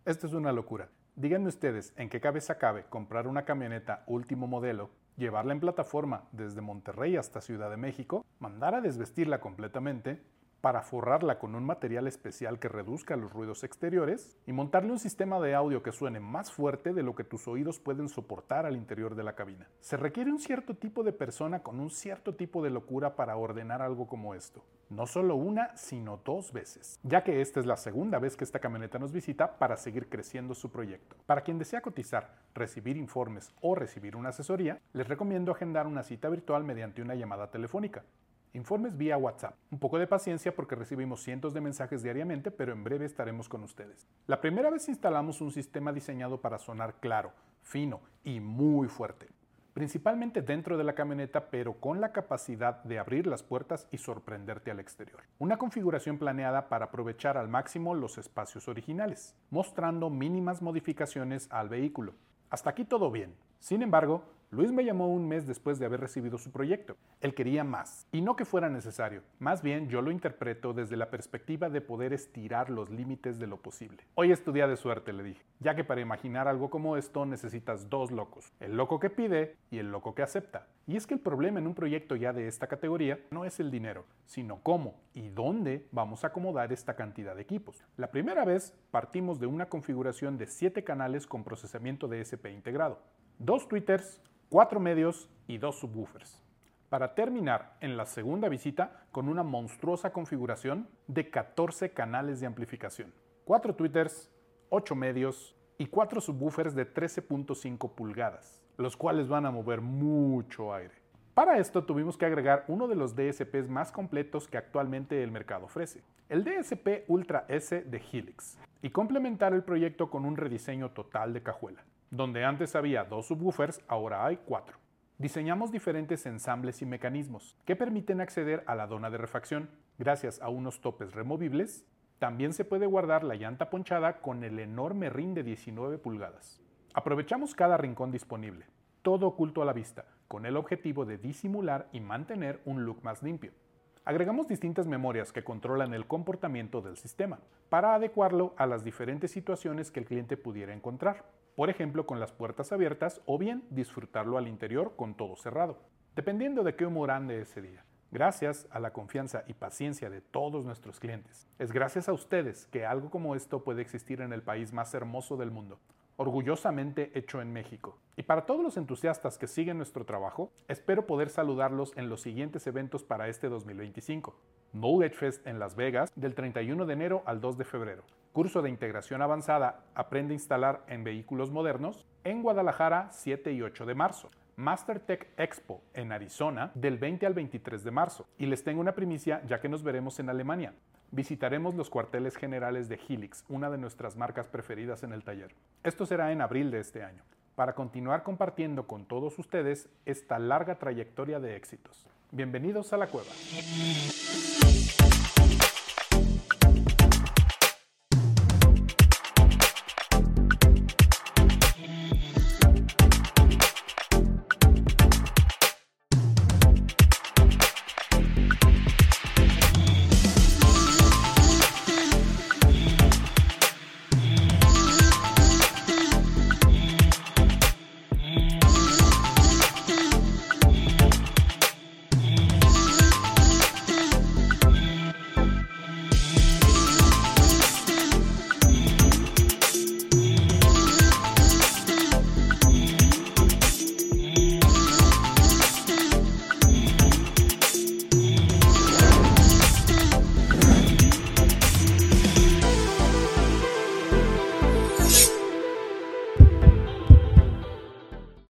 Esto es una locura. Díganme ustedes en qué cabeza cabe comprar una camioneta último modelo, llevarla en plataforma desde Monterrey hasta Ciudad de México, mandar a desvestirla completamente, para forrarla con un material especial que reduzca los ruidos exteriores y montarle un sistema de audio que suene más fuerte de lo que tus oídos pueden soportar al interior de la cabina. Se requiere un cierto tipo de persona con un cierto tipo de locura para ordenar algo como esto. No solo una, sino 2 veces, ya que esta es la segunda vez que esta camioneta nos visita para seguir creciendo su proyecto. Para quien desea cotizar, recibir informes o recibir una asesoría, les recomiendo agendar una cita virtual mediante una llamada telefónica. Informes vía WhatsApp. Un poco de paciencia porque recibimos cientos de mensajes diariamente, pero en breve estaremos con ustedes. La primera vez instalamos un sistema diseñado para sonar claro, fino y muy fuerte. Principalmente dentro de la camioneta, pero con la capacidad de abrir las puertas y sorprenderte al exterior. Una configuración planeada para aprovechar al máximo los espacios originales, mostrando mínimas modificaciones al vehículo. Hasta aquí todo bien. Sin embargo, Luis me llamó un mes después de haber recibido su proyecto. Él quería más, y no que fuera necesario. Más bien, yo lo interpreto desde la perspectiva de poder estirar los límites de lo posible. Hoy es tu día de suerte, le dije, ya que para imaginar algo como esto necesitas 2 locos. El loco que pide y el loco que acepta. Y es que el problema en un proyecto ya de esta categoría no es el dinero, sino cómo y dónde vamos a acomodar esta cantidad de equipos. La primera vez partimos de una configuración de 7 canales con procesamiento DSP integrado, 2 tweeters, 4 medios y 2 subwoofers. Para terminar en la segunda visita con una monstruosa configuración de 14 canales de amplificación, 4 tweeters, 8 medios y 4 subwoofers de 13.5 pulgadas, los cuales van a mover mucho aire. Para esto tuvimos que agregar uno de los DSPs más completos que actualmente el mercado ofrece, el DSP Ultra S de Helix, y complementar el proyecto con un rediseño total de cajuela. Donde antes había 2 subwoofers, ahora hay 4. Diseñamos diferentes ensambles y mecanismos que permiten acceder a la dona de refacción. Gracias a unos topes removibles, también se puede guardar la llanta ponchada con el enorme rin de 19 pulgadas. Aprovechamos cada rincón disponible, todo oculto a la vista, con el objetivo de disimular y mantener un look más limpio. Agregamos distintas memorias que controlan el comportamiento del sistema, para adecuarlo a las diferentes situaciones que el cliente pudiera encontrar. Por ejemplo, con las puertas abiertas o bien disfrutarlo al interior con todo cerrado, dependiendo de qué humor ande ese día. Gracias a la confianza y paciencia de todos nuestros clientes. Es gracias a ustedes que algo como esto puede existir en el país más hermoso del mundo, orgullosamente hecho en México. Y para todos los entusiastas que siguen nuestro trabajo, espero poder saludarlos en los siguientes eventos para este 2025. Knowledge Fest en Las Vegas del 31 de enero al 2 de febrero. Curso de integración avanzada Aprende a instalar en vehículos modernos en Guadalajara 7 y 8 de marzo. MasterTech Expo en Arizona del 20 al 23 de marzo. Y les tengo una primicia ya que nos veremos en Alemania. Visitaremos los cuarteles generales de Helix, una de nuestras marcas preferidas en el taller. Esto será en abril de este año, para continuar compartiendo con todos ustedes esta larga trayectoria de éxitos. Bienvenidos a la cueva.